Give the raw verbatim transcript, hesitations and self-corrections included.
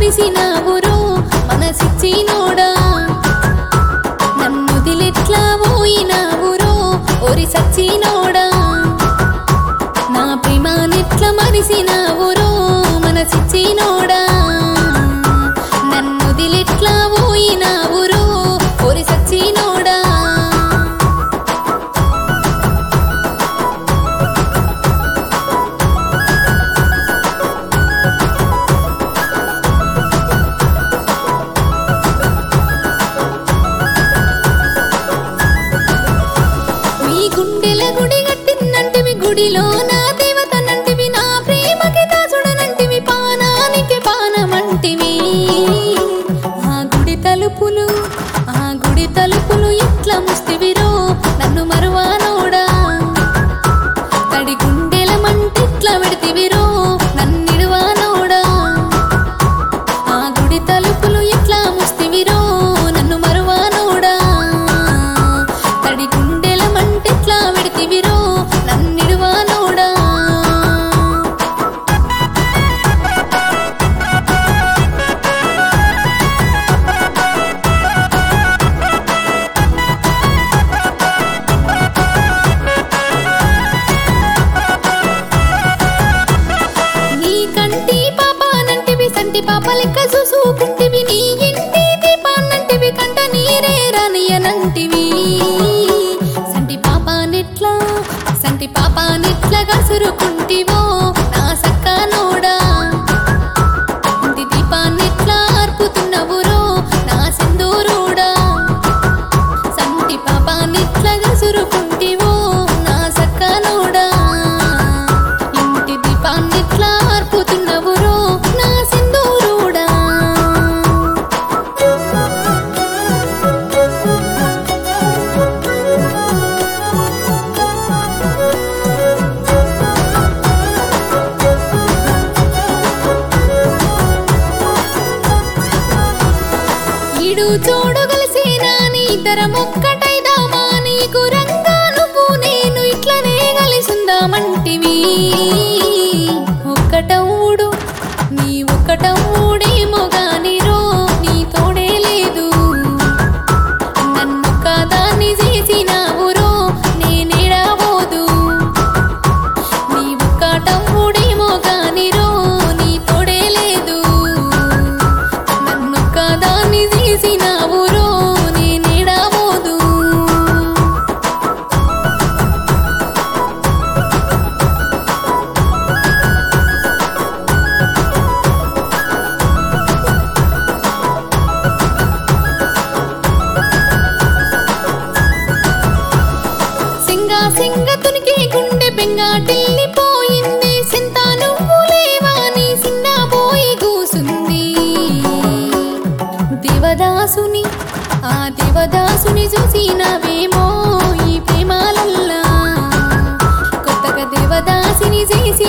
మరిసినావురో మనసిచ్చినోడా నన్నుదిలెట్లా పోయినావురో ఓరి సచ్చినోడా నా ప్రేమానెట్లా మరిసినావురో మనసిచ్చినోడా నన్నుదిలెట్లా పోయినావురో ఓరి సచ్చినోడా గుండెల గుడి గట్టిందంటివి గుడిలో నా దేవతనంటివి నా ప్రేమకి దాసుడనంటివి పానానికి పానమంటివి ఆ గుడి తలుపులు ఆ గుడి తలుపులు ఎట్లా ముస్తివిరో నన్ను మరువానోడా తడి గుండెల మంటెట్లా పెడితివిరో నన్నిడువానోడా ఆ గుడి తలుపులు ఎట్లా ముస్తివిరో నన్ను మరువానోడా తడి గుండెల మంటెట్లా పెడితివిరో నన్నిడువానోడా నీ కంటి పాపానంటివి సంటి పాప లెక్క చూసుకుంటివి నీ ఇంటి దీపాన్నంటివి కంట నీరే రానియనంటివి సంటి పాపానెట్లా సంటి పాపానెట్లా గసురుకుంటివో నా సక్కనోడా ఇంటి దీపాన్నెట్లా అర్పుతున్నవురో నా సింధూరుడా సంటి పాపానెట్లా గసురుకుంటివో నా సక్కనోడా ఇంటి దీపాన్నెట్లా అర్పుతున్నవురో నా సింధూరుడా ఈడు చూడు కలిసినా నీ ఇద్దరం ఒక్కటైదామా నీకు రంగా నువ్వు నేను ఇట్లనే కలిసుందామంటివి ఒక్కటవుడు నీ ఒక్కటవుడేమో గానిరో నీ తోడే లేదు నన్నొక్క దాన్ని చేసినావురో నేనేడాబోదు నీ ఒక్కటవుడేమో గానిరో నీ తోడే లేదు నన్నొక్క దాన్ని చేసినావురో నేనేడాబోదు సింగా సింగ తునికి గుండె బెంగాటిల్లిపోయింది సింతా నువ్వు లేవా నీ సిన్న పోయి కూసుంది దేవదాసుని ఆ దేవదాసుని చూసినవేమో ఈ ప్రేమాలల్లా కొత్తగా దేవదాసిని చేసి